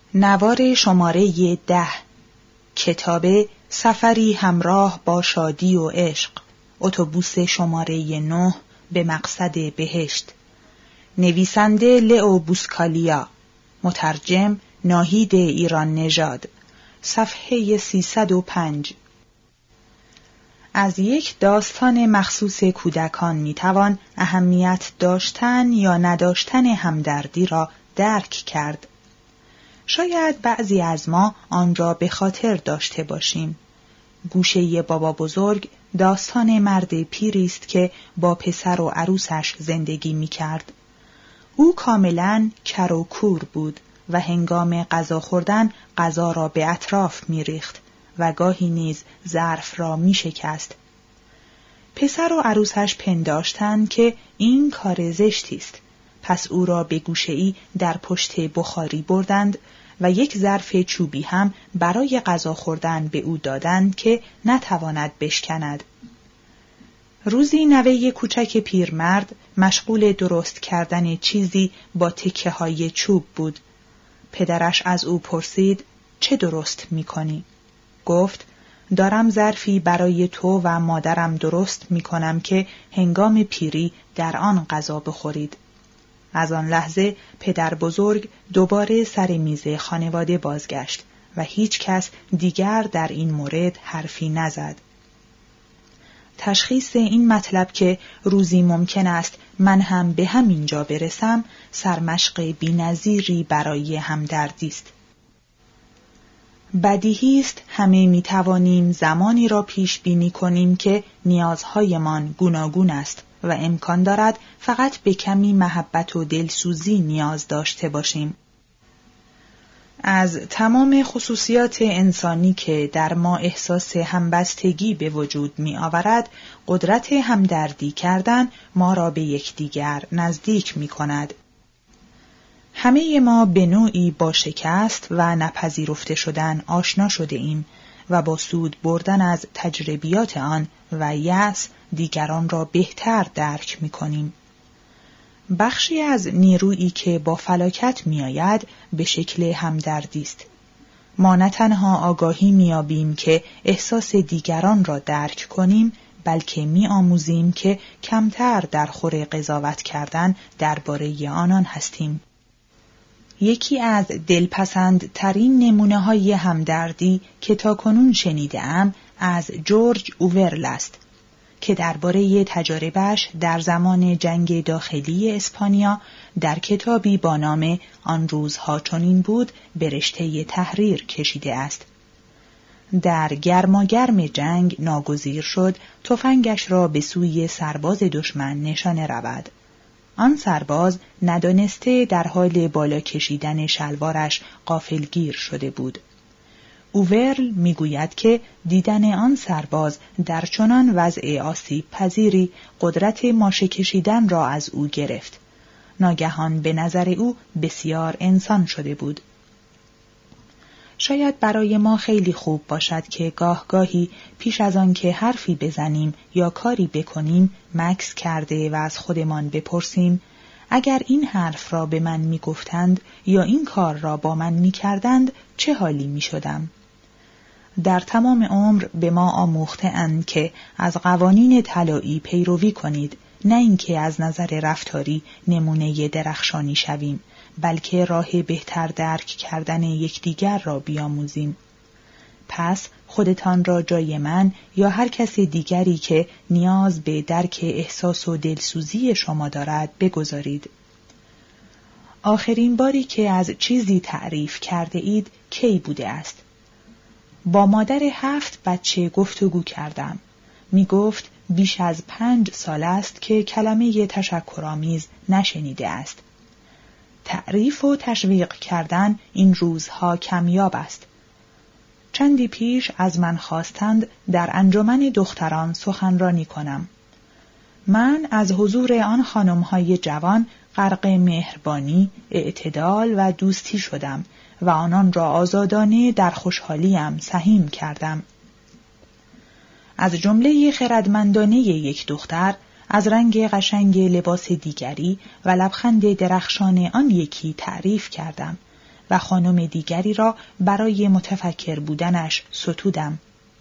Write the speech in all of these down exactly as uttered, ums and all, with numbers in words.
نوار شماره ده، کتاب سفری همراه با شادی و عشق، اتوبوس شماره نه به مقصد بهشت. نویسنده لئو بوسکالیا، مترجم ناهید ایران نژاد. صفحه سیصد و پنج. از یک داستان مخصوص کودکان میتوان اهمیت داشتن یا نداشتن همدردی را درک کرد. شاید بعضی از ما آن را به خاطر داشته باشیم. گوشه بابا بزرگ داستان مرد پیری است که با پسر و عروسش زندگی می‌کرد. او کاملاً کر و کور بود و هنگام غذا خوردن غذا را به اطراف می‌ریخت و گاهی نیز ظرف را می‌شکست. پسر و عروسش پنداشتند که این کار زشتی است. پس او را به گوشه‌ای در پشت بخاری بردند و یک ظرف چوبی هم برای غذا خوردن به او دادند که نتواند بشکند. روزی نوه کوچک پیرمرد مشغول درست کردن چیزی با تکه های چوب بود. پدرش از او پرسید: چه درست می‌کنی؟ گفت: دارم ظرفی برای تو و مادرم درست می‌کنم که هنگام پیری در آن غذا بخورید. از آن لحظه پدر بزرگ دوباره سر میز خانواده بازگشت و هیچ کس دیگر در این مورد حرفی نزد. تشخیص این مطلب که روزی ممکن است من هم به همین جا برسم سرمشق بی‌نظیری برای همدردی است. بدیهی است همه می توانیم زمانی را پیش بینی کنیم که نیازهایمان گوناگون است و امکان دارد فقط به کمی محبت و دلسوزی نیاز داشته باشیم. از تمام خصوصیات انسانی که در ما احساس همبستگی به وجود می آورد، قدرت همدردی کردن ما را به یکدیگر نزدیک می کند. همه ما به نوعی با شکست و نپذیرفته شدن آشنا شده ایم و با سود بردن از تجربیات آن و یأس دیگران را بهتر درک می کنیم. بخشی از نیرویی که با فلاکت می آید به شکل همدردی است. ما نه تنها آگاهی می یابیم که احساس دیگران را درک کنیم، بلکه می آموزیم که کمتر در خور قضاوت کردن درباره آنان هستیم. یکی از دلپسند ترین نمونه های همدردی که تاکنون شنیده‌ام از جورج اوورل است که درباره تجاربش در زمان جنگ داخلی اسپانیا در کتابی با نام آن روزها چنین بود به رشته تحریر کشیده است. در گرماگرم جنگ ناگزیر شد تفنگش را به سوی سرباز دشمن نشانه رود. آن سرباز ندانسته در حال بالا کشیدن شلوارش غافلگیر شده بود. اوورل میگوید که دیدن آن سرباز در چنان وضع آسیب پذیری قدرت ماشه کشیدن را از او گرفت. ناگهان به نظر او بسیار انسان شده بود. شاید برای ما خیلی خوب باشد که گاه گاهی پیش از آن که حرفی بزنیم یا کاری بکنیم مکث کرده و از خودمان بپرسیم: اگر این حرف را به من می گفتند یا این کار را با من می کردند چه حالی می شدم؟ در تمام عمر به ما آموخته اند که از قوانین طلایی پیروی کنید، نه اینکه از نظر رفتاری نمونه درخشانی شویم، بلکه راه بهتر درک کردن یکدیگر را بیاموزیم. پس خودتان را جای من یا هر کس دیگری که نیاز به درک احساس و دلسوزی شما دارد بگذارید. آخرین باری که از چیزی تعریف کرده اید کی بوده است؟ با مادر هفت بچه گفتگو کردم. می گفت بیش از پنج سال است که کلمه تشکرآمیز نشنیده است. تعریف و تشویق کردن این روزها کمیاب است. چندی پیش از من خواستند در انجمن دختران سخنرانی کنم. من از حضور آن خانم‌های جوان غرق مهربانی، اعتدال و دوستی شدم و آنان را آزادانه در خوشحالیم سهیم کردم. از جمله خردمندانه یک دختر، از رنگ قشنگ لباس دیگری و لبخند درخشان آن یکی تعریف کردم و خانم دیگری را برای متفکر بودنش ستودم.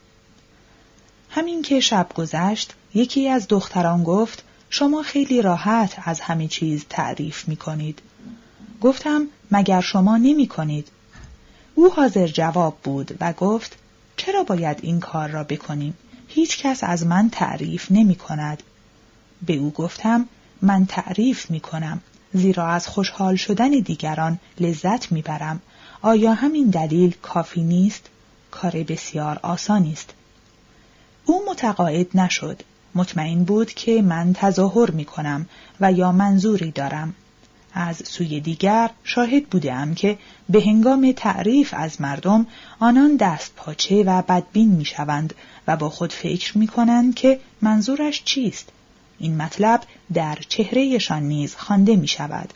همین که شب گذشت، یکی از دختران گفت شما خیلی راحت از همه چیز تعریف می کنید. گفتم مگر شما نمی کنید؟ او حاضر جواب بود و گفت چرا باید این کار را بکنیم؟ هیچ کس از من تعریف نمی کند. به او گفتم من تعریف می کنم، زیرا از خوشحال شدن دیگران لذت می برم. آیا همین دلیل کافی نیست؟ کار بسیار آسانی است. او متقاعد نشد. مطمئن بود که من تظاهر می کنم و یا منظوری دارم. از سوی دیگر شاهد بودم که به هنگام تعریف از مردم آنان دست پاچه و بدبین می شوند و با خود فکر می کنند که منظورش چیست. این مطلب در چهرهشان نیز خوانده می شود.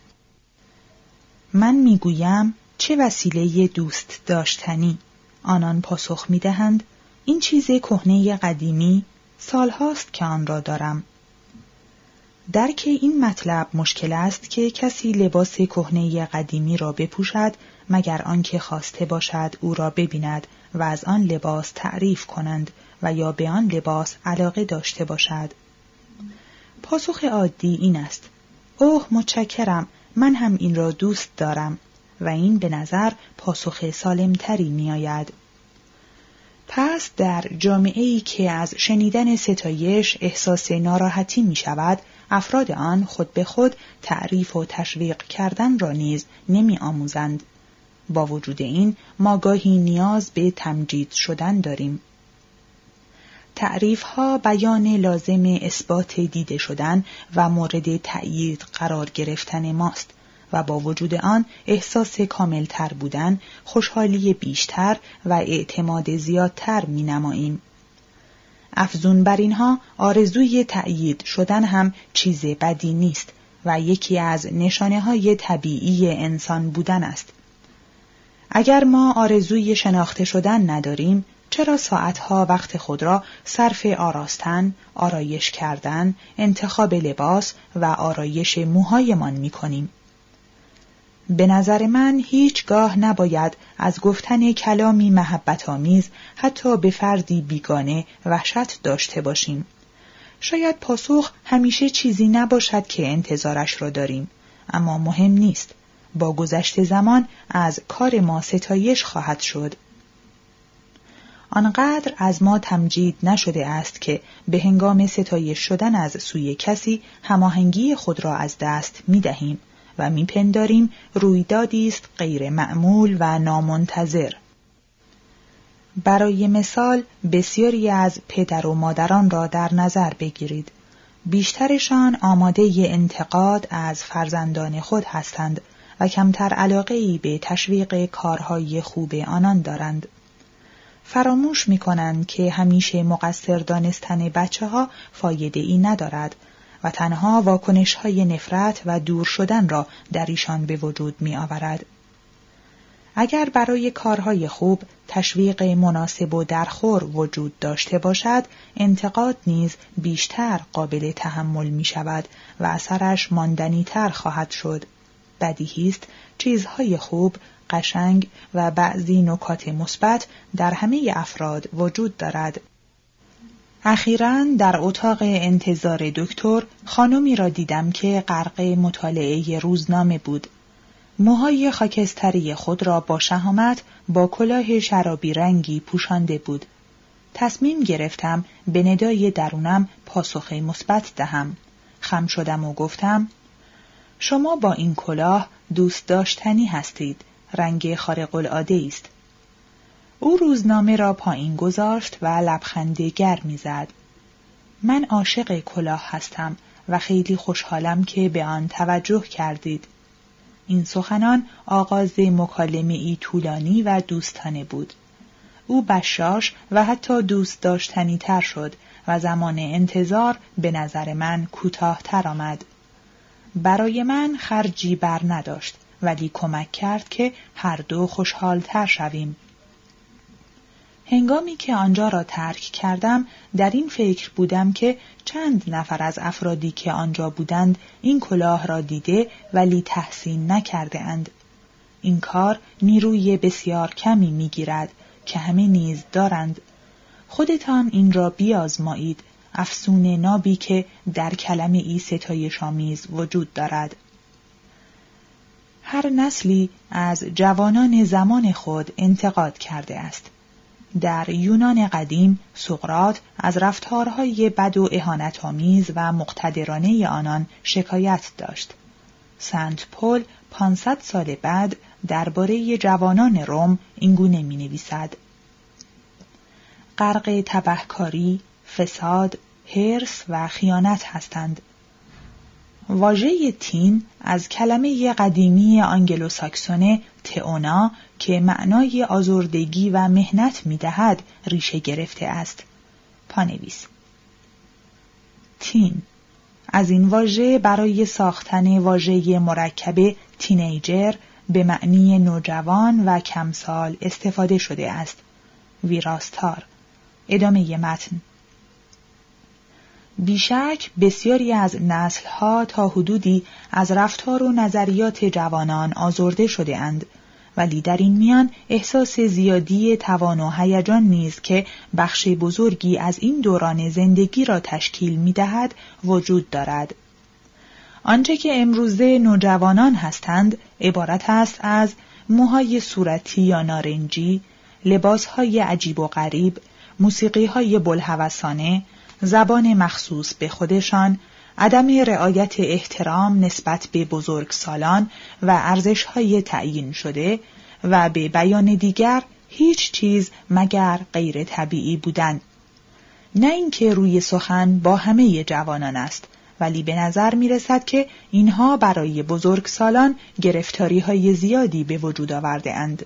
من می گویم چه وسیله دوست داشتنی. آنان پاسخ می دهند این چیز کهنه قدیمی، سالهاست که آن را دارم. درک این مطلب مشکل است که کسی لباس کهنه قدیمی را بپوشد مگر آنکه خواسته باشد او را ببیند و از آن لباس تعریف کنند و یا به آن لباس علاقه داشته باشد. پاسخ عادی این است: اوه متشکرم، من هم این را دوست دارم، و این به نظر پاسخ سالمتری می آید. پس در جامعه‌ای که از شنیدن ستایش احساس ناراحتی می شود، افراد آن خود به خود تعریف و تشویق کردن را نیز نمی آموزند. با وجود این ما گاهی نیاز به تمجید شدن داریم. تعریف‌ها بیان لازم اثبات دیده شدن و مورد تأیید قرار گرفتن ماست و با وجود آن احساس کاملتر بودن، خوشحالی بیشتر و اعتماد زیادتر می نماییم. افزون بر اینها آرزوی تأیید شدن هم چیز بدی نیست و یکی از نشانه‌های طبیعی انسان بودن است. اگر ما آرزوی شناخته شدن نداریم، چرا ساعتها وقت خود را صرف آراستن، آرایش کردن، انتخاب لباس و آرایش موهایمان می کنیم؟ به نظر من هیچگاه نباید از گفتن کلامی محبت‌آمیز حتی به فردی بیگانه وحشت داشته باشیم. شاید پاسخ همیشه چیزی نباشد که انتظارش را داریم، اما مهم نیست. با گذشت زمان از کار ما ستایش خواهد شد. آنقدر از ما تمجید نشده است که به هنگام ستایش شدن از سوی کسی هماهنگی خود را از دست می دهیم و می پنداریم رویدادی است غیر معمول و نامنتظر. برای مثال بسیاری از پدر و مادران را در نظر بگیرید. بیشترشان آماده انتقاد از فرزندان خود هستند و کمتر علاقه‌ای به تشویق کارهای خوب آنان دارند. فراموش می‌کنند که همیشه مقصر دانستن بچه‌ها فایده ای ندارد و تنها واکنش‌های نفرت و دور شدن را در ایشان به وجود می‌آورد. اگر برای کارهای خوب تشویق مناسب و درخور وجود داشته باشد، انتقاد نیز بیشتر قابل تحمل می‌شود و اثرش ماندنی‌تر خواهد شد. بدیهی است چیزهای خوب، قشنگ و بعضی نکات مثبت در همه افراد وجود دارد. اخیراً در اتاق انتظار دکتر خانمی را دیدم که غرق مطالعه روزنامه بود. موهای خاکستری خود را با شهامت با کلاه شرابی رنگی پوشانده بود. تصمیم گرفتم به ندای درونم پاسخ مثبت دهم. خم شدم و گفتم: شما با این کلاه دوست داشتنی هستید. رنگ خارق العاده است. او روزنامه را پایین گذاشت و لبخند گرمی زد. من عاشق کلاه هستم و خیلی خوشحالم که به آن توجه کردید. این سخنان آغاز مکالمه‌ای طولانی و دوستانه بود. او بشاش و حتی دوست داشتنی تر شد و زمان انتظار به نظر من کوتاه تر آمد. برای من خرجی بر نداشت، ولی کمک کرد که هر دو خوشحال تر شویم. هنگامی که آنجا را ترک کردم در این فکر بودم که چند نفر از افرادی که آنجا بودند این کلاه را دیده ولی تحسین نکرده اند. این کار نیروی بسیار کمی می‌گیرد که همه نیز دارند. خودتان این را بیازمایید، افسون نابی که در کلمه ای ستایش‌آمیز وجود دارد. هر نسلی از جوانان زمان خود انتقاد کرده است. در یونان قدیم سقراط از رفتارهای بد و اهانت‌آمیز و مقتدرانه آنان شکایت داشت. سنت پل پانصد سال بعد درباره جوانان روم اینگونه می‌نویسد: غرق تبهکاری، فساد، حرص و خیانت هستند. واژه تین از کلمه قدیمی آنگلو ساکسون تئونا که معنای آزردگی و مهنت می‌دهد ریشه گرفته است. پانویس: تین از این واژه برای ساختن واژه مرکب تینیجر به معنی نوجوان و کمسال استفاده شده است. ویراستار. ادامه متن. بیشک بسیاری از نسل‌ها تا حدودی از رفتار و نظریات جوانان آزرده شده اند، ولی در این میان احساس زیادی توان و هیجان نیز که بخش بزرگی از این دوران زندگی را تشکیل می‌دهد وجود دارد. آنچه که امروزه نوجوانان هستند عبارت است از موهای صورتی یا نارنجی، لباس‌های عجیب و غریب، موسیقی‌های بوالهوسانه، زبان مخصوص به خودشان، عدم رعایت احترام نسبت به بزرگسالان و ارزش‌های تعیین شده و به بیان دیگر هیچ چیز مگر غیر طبیعی بودن. نه اینکه روی سخن با همه جوانان است، ولی به نظر می رسد که اینها برای بزرگسالان گرفتاری‌های زیادی به وجود آورده اند.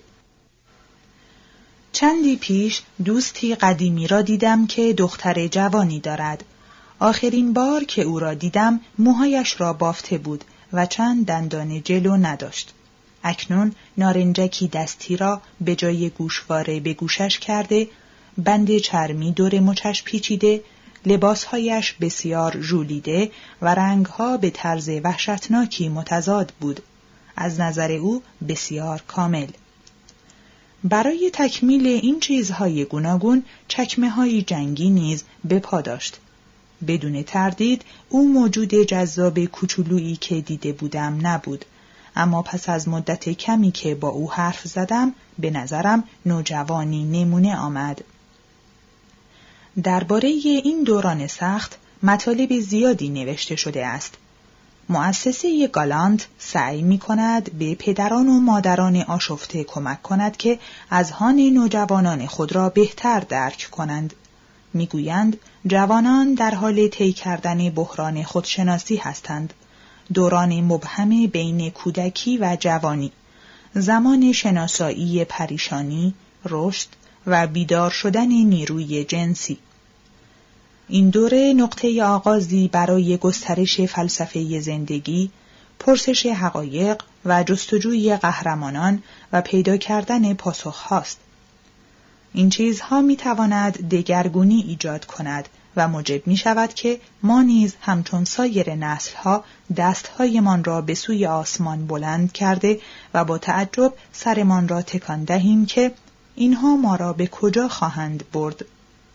چندی پیش دوستی قدیمی را دیدم که دختر جوانی دارد. آخرین بار که او را دیدم موهایش را بافته بود و چند دندان جلو نداشت. اکنون نارنجکی دستی را به جای گوشواره به گوشش کرده، بند چرمی دور مچش پیچیده، لباسهایش بسیار ژولیده و رنگها به طرز وحشتناکی متضاد بود. از نظر او بسیار کامل. برای تکمیل این چیزهای گوناگون چکمه‌های جنگی نیز به پا داشت. بدون تردید او موجود جذاب کوچولویی که دیده بودم نبود، اما پس از مدت کمی که با او حرف زدم به نظرم نوجوانی نمونه آمد. درباره این دوران سخت مطالب زیادی نوشته شده است. مؤسسه گالانت سعی می کند به پدران و مادران آشفته کمک کند که اذهان نوجوانان خود را بهتر درک کنند. می گویند جوانان در حال طی کردن بحران خودشناسی هستند. دوران مبهم بین کودکی و جوانی، زمان شناسایی پریشانی، رشد و بیدار شدن نیروی جنسی. این دوره نقطه آغازی برای گسترش فلسفه زندگی، پرسش حقایق و جستجوی قهرمانان و پیدا کردن پاسخ هاست. این چیزها می تواند دگرگونی ایجاد کند و موجب می شود که ما نیز همچون سایر نسلها دستهایمان را به سوی آسمان بلند کرده و با تعجب سرمان را تکان دهیم که اینها ما را به کجا خواهند برد.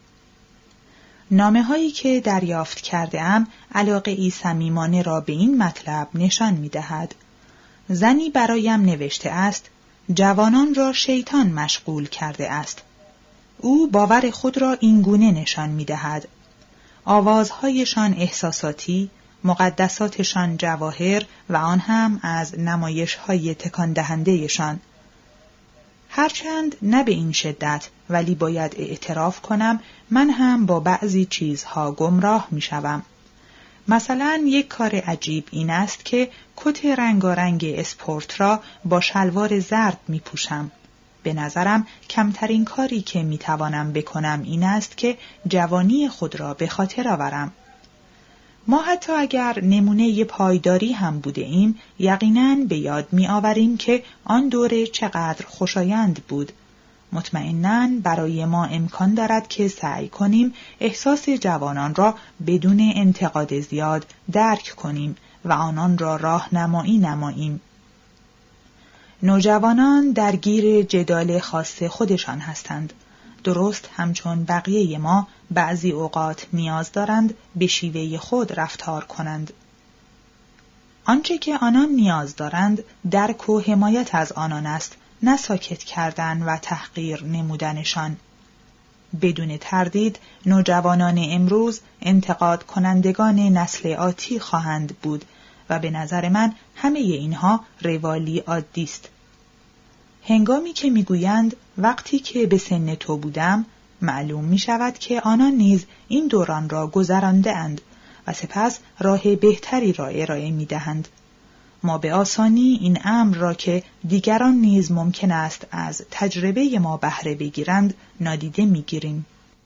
نامه هایی که دریافت کرده ام علاقه ای صمیمانه را به این مطلب نشان می دهد. زنی برایم نوشته است جوانان را شیطان مشغول کرده است. او باور خود را اینگونه نشان می دهد. آوازهایشان احساساتی، مقدساتشان جواهر و آن هم از نمایش‌های تکان دهنده‌شان. هرچند نه به این شدت، ولی باید اعتراف کنم من هم با بعضی چیزها گمراه می شوم. مثلا یک کار عجیب این است که کت رنگارنگ اسپورت را با شلوار زرد می پوشم. به نظرم کمترین کاری که می توانم بکنم این است که جوانی خود را به خاطر آورم. ما حتی اگر نمونه پایداری هم بوده ایم، یقیناً به یاد می آوریم که آن دوره چقدر خوشایند بود. مطمئناً برای ما امکان دارد که سعی کنیم احساس جوانان را بدون انتقاد زیاد درک کنیم و آنان را راهنمایی نماییم. نوجوانان درگیر جدال خاص خودشان هستند. درست همچون بقیه ما بعضی اوقات نیاز دارند به شیوه خود رفتار کنند. آنچه که آنان نیاز دارند درک و حمایت از آنان است، نه ساکت کردن و تحقیر نمودنشان. بدون تردید نوجوانان امروز انتقاد کنندگان نسل آتی خواهند بود و به نظر من همه اینها روالی عادی است. هنگامی که میگویند وقتی که به سن تو بودم، معلوم می شود که آنان نیز این دوران را گذرانده اند و سپس راه بهتری را ارائه می دهند. ما به آسانی این امر را که دیگران نیز ممکن است از تجربه ما بهره بگیرند نادیده می گیریم.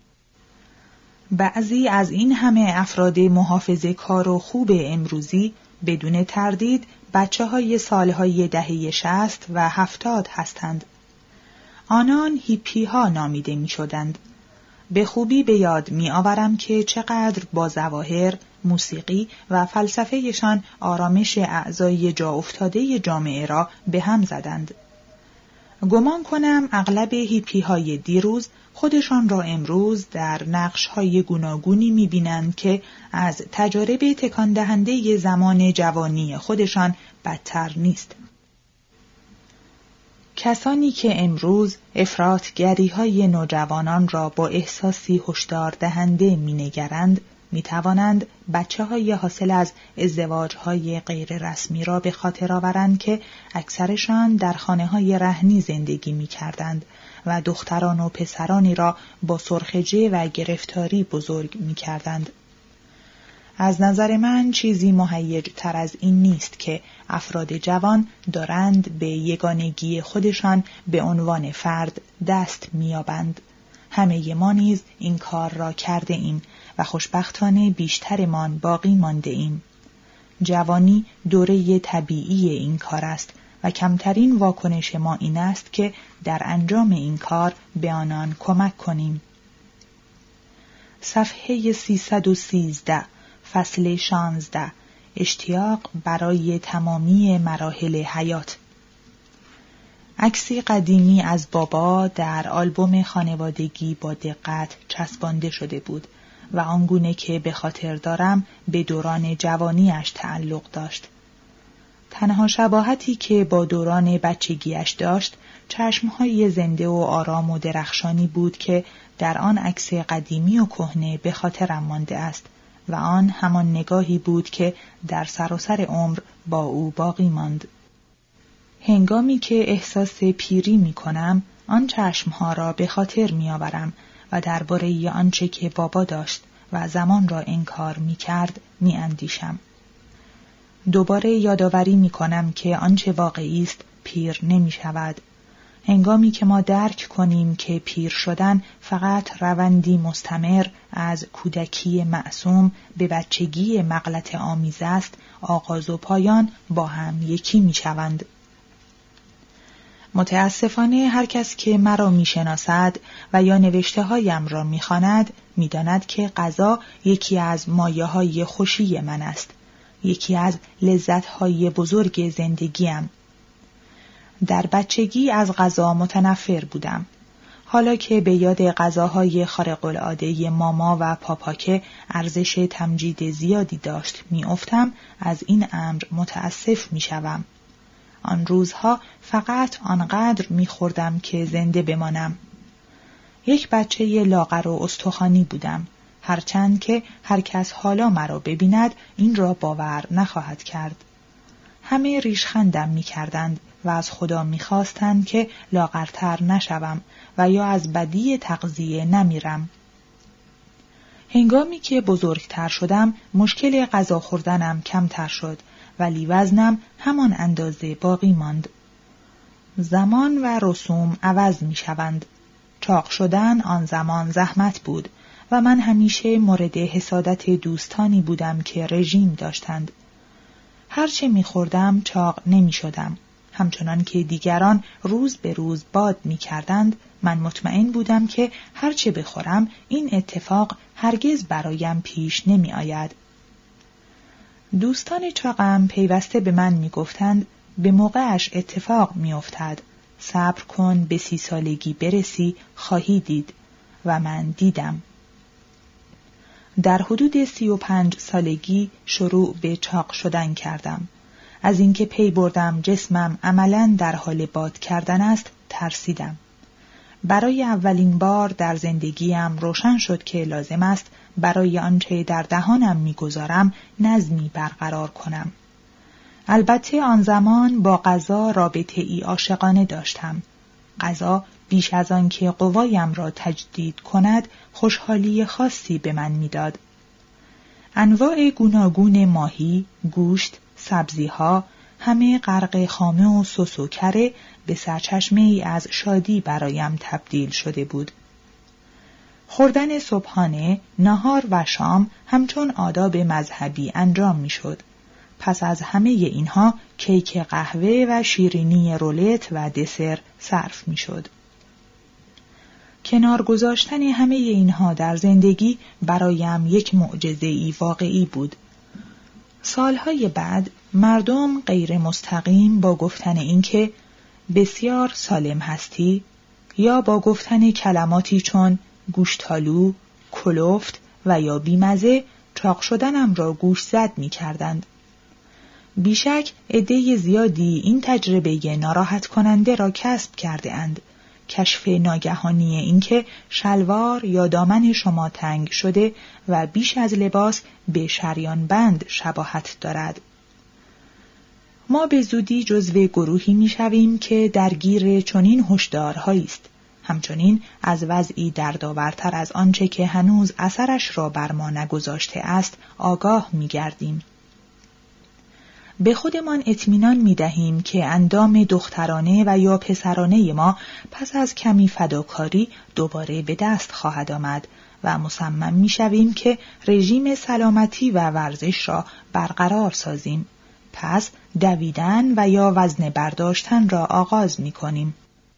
بعضی از این همه افراد محافظه کار و خوب امروزی بدون تردید بچه های سالهای دهه شصت و هفتاد هستند. آنان هیپی ها نامیده می شدند. به خوبی به یاد می آورم که چقدر با ظواهر، موسیقی و فلسفه‌شان آرامش اعضای جا افتاده جامعه را به هم زدند. گمان کنم اغلب هیپی های دیروز خودشان را امروز در نقش های گوناگونی می بینند که از تجارب تکان دهنده زمان جوانی خودشان بدتر نیست. کسانی که امروز افراطگری های نوجوانان را با احساسی هشدار دهنده می نگرند، می توانند بچه های حاصل از ازدواج های غیر رسمی را به خاطر آورند که اکثرشان در خانه های رهنی زندگی می کردند و دختران و پسرانی را با سرخجه و گرفتاری بزرگ می کردند. از نظر من چیزی مهیج تر از این نیست که افراد جوان دارند به یگانگی خودشان به عنوان فرد دست می‌یابند. همه ما نیز این کار را کرده ایم و خوشبختانه بیشترمان باقی مانده ایم. جوانی دوره طبیعی این کار است و کمترین واکنش ما این است که در انجام این کار به آنان کمک کنیم. صفحه سیصد و سیزده، فصل شانزده، اشتیاق برای تمامی مراحل حیات. عکسی قدیمی از بابا در آلبوم خانوادگی با دقت چسبانده شده بود و آنگونه که به خاطر دارم به دوران جوانیش تعلق داشت. تنها شباهتی که با دوران بچگیش داشت چشمهای زنده و آرام و درخشانی بود که در آن عکس قدیمی و کهنه به خاطرم مانده است و آن همان نگاهی بود که در سراسر عمر با او باقی ماند. هنگامی که احساس پیری می کنم، آن چشمها را به خاطر می آورم و درباره آنچه که بابا داشت و زمان را انکار می کرد می اندیشم. دوباره یادآوری می کنم که آنچه واقعی است پیر نمی شود. هنگامی که ما درک کنیم که پیر شدن فقط روندی مستمر از کودکی معصوم به بچگی مغلطه آمیز است، آغاز و پایان با هم یکی می شوند. متاسفانه هر کس که مرا می شناسد و یا نوشته هایم را می خواند می داند که غذا یکی از مایه های خوشی من است، یکی از لذت های بزرگ زندگیم. در بچگی از غذا متنفر بودم. حالا که به یاد غذاهای خارق العاده ماما و پاپا که ارزش تمجید زیادی داشت می افتم، از این امر متاسف می شوم. آن روزها فقط آنقدر می خوردم که زنده بمانم. یک بچه لاغر و استخوانی بودم، هرچند که هر کس حالا مرا ببیند این را باور نخواهد کرد. همه ریشخندم می کردند و از خدا می خواستند که لاغرتر نشوم و یا از بدی تغذیه نمیرم. هنگامی که بزرگتر شدم مشکل غذا خوردنم کمتر شد ولی وزنم همان اندازه باقی ماند. زمان و رسوم عوض می شوند. چاق شدن آن زمان زحمت بود و من همیشه مورد حسادت دوستانی بودم که رژیم داشتند. هرچه می خوردم چاق نمی شدم. همچنان که دیگران روز به روز باد می کردند، من مطمئن بودم که هرچه بخورم این اتفاق هرگز برایم پیش نمی آید. دوستان چاقم پیوسته به من می گفتند به موقعش اتفاق می‌افتد. صبر کن به سی سالگی برسی خواهی دید. و من دیدم. در حدود سی و پنج سالگی شروع به چاق شدن کردم. از اینکه پی بردم جسمم عملاً در حال باد کردن است ترسیدم. برای اولین بار در زندگیم روشن شد که لازم است برای آنچه در دهانم می‌گذارم نظمی برقرار کنم. البته آن زمان با غذا رابطه‌ای عاشقانه داشتم. غذا بیش از آن که قوایم را تجدید کند خوشحالی خاصی به من می‌داد. انواع گوناگون ماهی، گوشت، سبزی‌ها همه غرق خامه و سس و کره به سرچشمه‌ای از شادی برایم تبدیل شده بود. خوردن صبحانه، نهار و شام همچون آداب مذهبی انجام می‌شد. پس از همه اینها کیک قهوه و شیرینی رولت و دسر صرف می‌شد. کنار گذاشتن همه اینها در زندگی برایم یک معجزه‌ای واقعی بود. سالهای بعد مردم غیر مستقیم با گفتن اینکه بسیار سالم هستی یا با گفتن کلماتی چون گوشتالو، کلفت و یا بیمزه چاق شدنم را گوش زد می کردند. بیشک عده زیادی این تجربه ناراحت کننده را کسب کرده اند. کشف ناگهانی اینکه شلوار یا دامن شما تنگ شده و بیش از لباس به شریان بند شباهت دارد. ما به زودی جزو گروهی می‌شویم که درگیر چنین هشدارهایی است. همچنین از وضعی دردآورتر از آنچه که هنوز اثرش را بر ما نگذاشته است آگاه می‌گردیم. به خودمان اطمینان می‌دهیم که اندام دخترانه و یا پسرانه ما پس از کمی فداکاری دوباره به دست خواهد آمد و مصمم می‌شویم که رژیم سلامتی و ورزش را برقرار سازیم. پس دویدن و یا وزن برداشتن را آغاز می‌کنیم.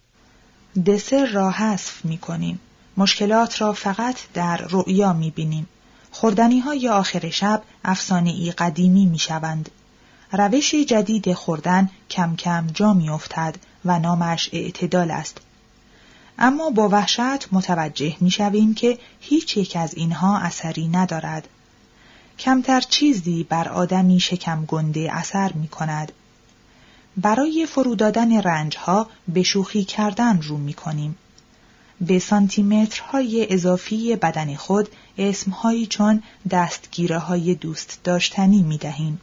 دسر را حذف می‌کنیم. مشکلات را فقط در رؤیا می‌بینیم. خوردنی‌های آخر شب افسانه‌ای قدیمی می‌شوند. روش جدید خوردن کم کم جا می‌افتد و نامش اعتدال است. اما با وحشت متوجه می‌شویم که هیچ یک از اینها اثری ندارد. کمتر چیزی بر آدمی شکم گنده اثر می‌کند. برای فرو دادن رنج‌ها به شوخی کردن رو می‌کنیم. به سانتیمترهای اضافی بدن خود اسمهایی چون دستگیره‌های دوست داشتنی می‌دهیم.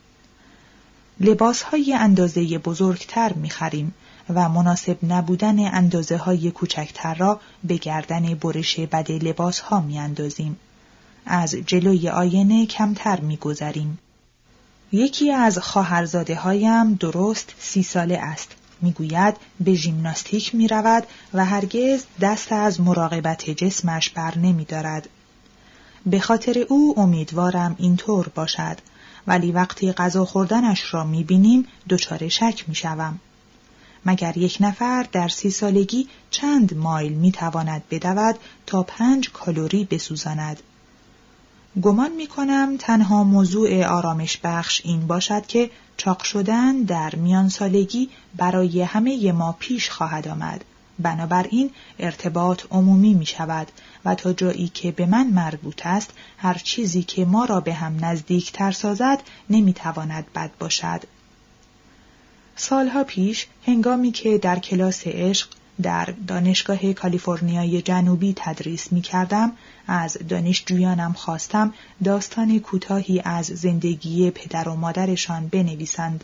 لباس‌های اندازه بزرگتر می‌خریم و مناسب نبودن اندازه‌های کوچکتر را به گردن برش بد لباس‌ها می‌اندازیم. از جلوی آینه کمتر می‌گذریم. یکی از خواهرزاده‌هایم درست سی ساله است. می‌گوید به ژیمناستیک می‌رود و هرگز دست از مراقبت جسمش بر نمی‌دارد. به خاطر او امیدوارم اینطور باشد، ولی وقتی غذا خوردنش را می‌بینیم دچار شک می‌شوم. مگر یک نفر در سی سالگی چند مایل می‌تواند بدود تا پنج کالری بسوزاند؟ گمان می‌کنم تنها موضوع آرامش بخش این باشد که چاق شدن در میان سالگی برای همه ما پیش خواهد آمد. بنابراین ارتباط عمومی می شود و تا جایی که به من مربوط است هر چیزی که ما را به هم نزدیک تر سازد نمی تواند بد باشد. سالها پیش هنگامی که در کلاس عشق در دانشگاه کالیفرنیای جنوبی تدریس می کردم از دانشجویانم خواستم داستان کوتاهی از زندگی پدر و مادرشان بنویسند.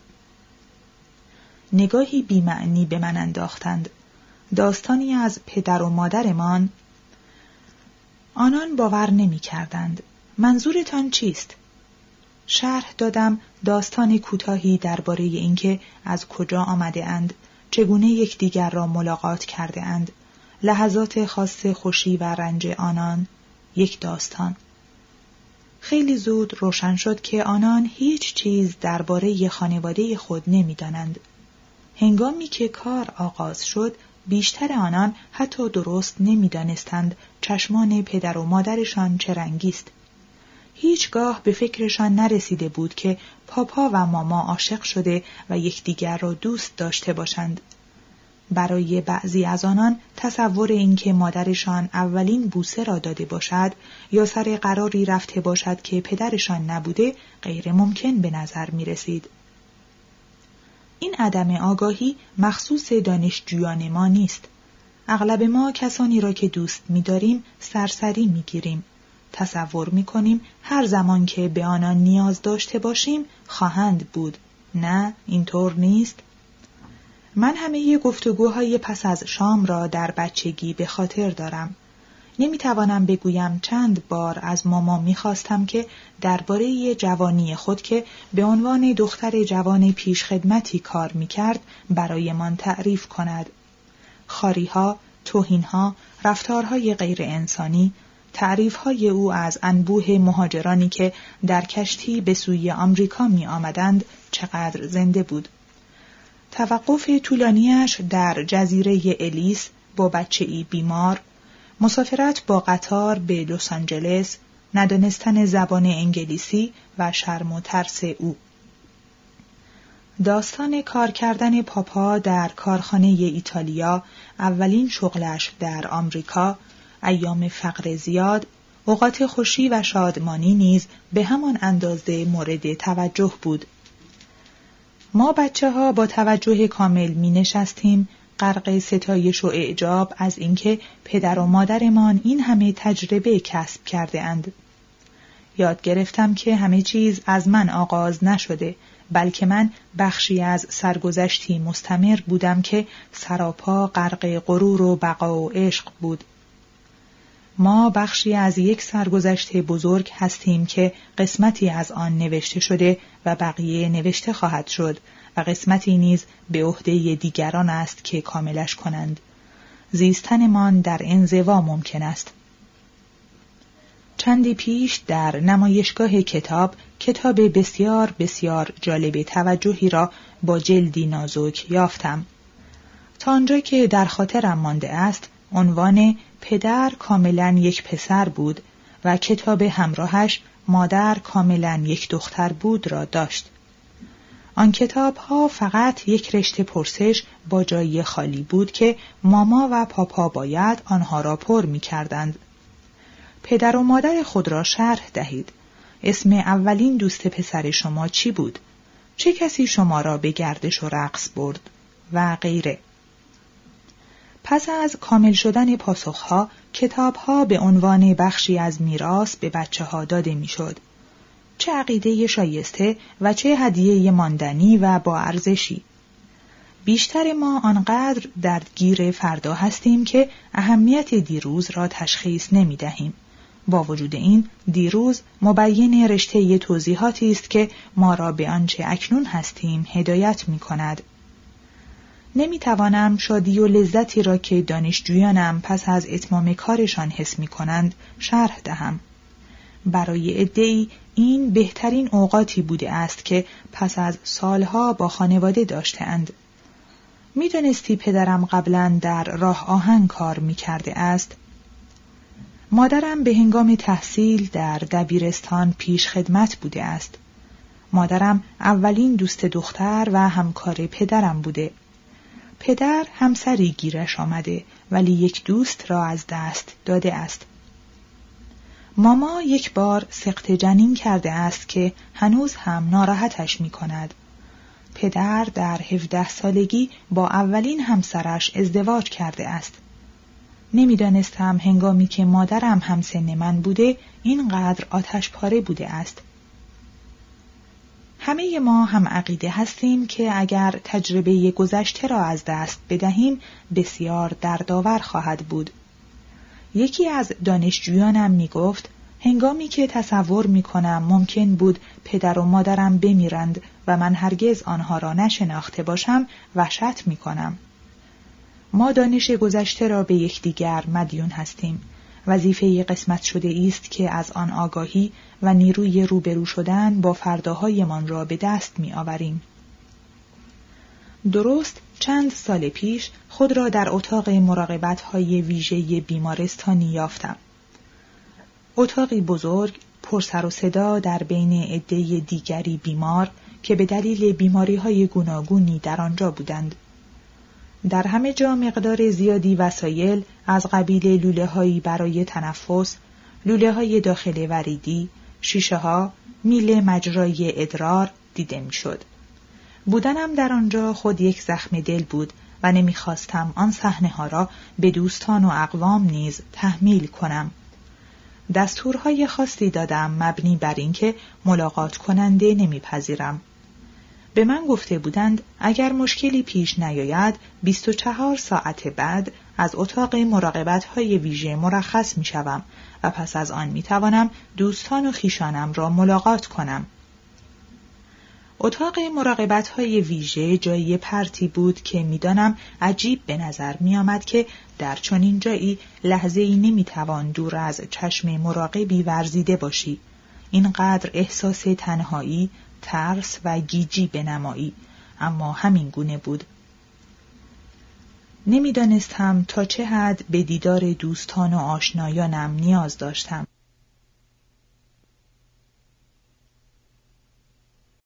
نگاهی بی‌معنی به من انداختند. داستانی از پدر و مادرمان؟ آنان باور نمی کردند. منظورتان چیست؟ شرح دادم داستان کوتاهی درباره اینکه از کجا آمده اند، چگونه یکدیگر را ملاقات کرده اند، لحظات خاص خوشی و رنج آنان، یک داستان. خیلی زود روشن شد که آنان هیچ چیز درباره خانواده خود نمی‌دانند. هنگامی که کار آغاز شد، بیشتر آنان حتی درست نمی‌دانستند چشمان پدر و مادرشان چه رنگی است. هیچگاه به فکرشان نرسیده بود که پاپا و ماما عاشق شده و یکدیگر را دوست داشته باشند. برای بعضی از آنان تصور اینکه مادرشان اولین بوسه را داده باشد یا سر قراری رفته باشد که پدرشان نبوده غیر ممکن به نظر می رسید. این عدم آگاهی مخصوص دانشجویان ما نیست. اغلب ما کسانی را که دوست می داریم سرسری می گیریم. تصور می کنیم هر زمان که به آنان نیاز داشته باشیم خواهند بود. نه، اینطور نیست. من همه گفتگوهای پس از شام را در بچگی به خاطر دارم. نمی توانم بگویم چند بار از ماما می خواستم که درباره جوانی خود که به عنوان دختر جوان پیشخدمتی کار می کرد برایمان تعریف کند. خاریها، توهینها، رفتارهای غیر انسانی، تعریفهای او از انبوه مهاجرانی که در کشتی به سوی آمریکا می آمدند چقدر زنده بود. توقف طولانیش در جزیره الیس با بچه‌ای بیمار، مسافرت با قطار به لس آنجلس، ندانستن زبان انگلیسی و شرم و ترس او. داستان کار کردن پاپا در کارخانه ایتالیا، اولین شغلش در آمریکا، ایام فقر زیاد، اوقات خوشی و شادمانی نیز به همان اندازه مورد توجه بود. ما بچه ها با توجه کامل می نشستیم، غرق ستایش و اعجاب از اینکه پدر و مادرمان این همه تجربه کسب کرده اند. یاد گرفتم که همه چیز از من آغاز نشده، بلکه من بخشی از سرگذشتی مستمر بودم که سراپا غرق غرور و بقا و عشق بود. ما بخشی از یک سرگذشت بزرگ هستیم که قسمتی از آن نوشته شده و بقیه نوشته خواهد شد و قسمتی نیز به عهده دیگران است که کاملش کنند. زیستنمان در انزوا ممکن است. چندی پیش در نمایشگاه کتاب، کتاب بسیار بسیار جالب توجهی را با جلدی نازک یافتم. تا آنجا که در خاطرم مانده است، عنوان پدر کاملا یک پسر بود و کتاب همراهش مادر کاملا یک دختر بود را داشت. آن کتاب ها فقط یک رشته پرسش با جای خالی بود که ماما و پاپا باید آنها را پر می کردند. پدر و مادر خود را شرح دهید. اسم اولین دوست پسر شما چی بود؟ چه کسی شما را به گردش و رقص برد؟ و غیره. پس از کامل شدن پاسخها، کتابها به عنوان بخشی از میراث به بچه ها داده می شد. چه عقیده شایسته و چه هدیه ماندنی و با ارزشی. بیشتر ما آنقدر دردگیر فردا هستیم که اهمیت دیروز را تشخیص نمی دهیم. با وجود این، دیروز مبین رشته توضیحاتی است که ما را به آنچه اکنون هستیم هدایت می کند. نمی توانم شادی و لذتی را که دانشجویانم پس از اتمام کارشان حس می کنند شرح دهم. برای عده‌ای این بهترین اوقاتی بوده است که پس از سالها با خانواده داشته‌اند. می دانستی پدرم قبلاً در راه آهن کار می کرده است؟ مادرم به هنگام تحصیل در دبیرستان پیش خدمت بوده است. مادرم اولین دوست دختر و همکار پدرم بوده. پدر همسری گیرش آمده ولی یک دوست را از دست داده است. ماما یک بار سقط جنین کرده است که هنوز هم ناراحتش می کند. پدر در هفده سالگی با اولین همسرش ازدواج کرده است. نمیدانستم هنگامی که مادرم همسن من بوده اینقدر آتش پاره بوده است. همه ما هم عقیده هستیم که اگر تجربه گذشته را از دست بدهیم بسیار دردآور خواهد بود. یکی از دانشجویانم می گفت هنگامی که تصور می کنم ممکن بود پدر و مادرم بمیرند و من هرگز آنها را نشناخته باشم وحشت می کنم. ما دانش گذشته را به یکدیگر مدیون هستیم. وظیفه قسمت شده است که از آن آگاهی و نیروی روبرو شدن با فرداهایمان را به دست می آوریم. درست چند سال پیش خود را در اتاق مراقبت‌های ویژه بیمارستانی یافتم. اتاقی بزرگ، پرسر و صدا در بین عده دیگری بیمار که به دلیل بیماری‌های گوناگونی در آنجا بودند. در همه جا مقدار زیادی وسایل از قبیل لوله‌هایی برای تنفس، لوله‌های داخل وریدی، شیشه‌ها، میل مجرای ادرار دیده می‌شد. بودنم در آنجا خود یک زخم دل بود و نمی‌خواستم آن صحنه‌ها را به دوستان و اقوام نیز تحمیل کنم. دستورهای خاصی دادم مبنی بر اینکه ملاقات کننده نمی‌پذیرم. به من گفته بودند اگر مشکلی پیش نیاید بیست و چهار ساعت بعد از اتاق مراقبت‌های ویژه مرخص می‌شوم و پس از آن می‌توانم دوستان و خویشانم را ملاقات کنم. اتاق مراقبت‌های ویژه جایی پرتی بود که می‌دانم عجیب به نظر می‌آمد که در چنین جایی لحظه‌ای نمی‌توان دور از چشم مراقبی ورزیده باشی. اینقدر احساس تنهایی، ترس و گیجی بنمایی، اما همین گونه بود. نمی‌دانستم تا چه حد به دیدار دوستان و آشنایانم نیاز داشتم.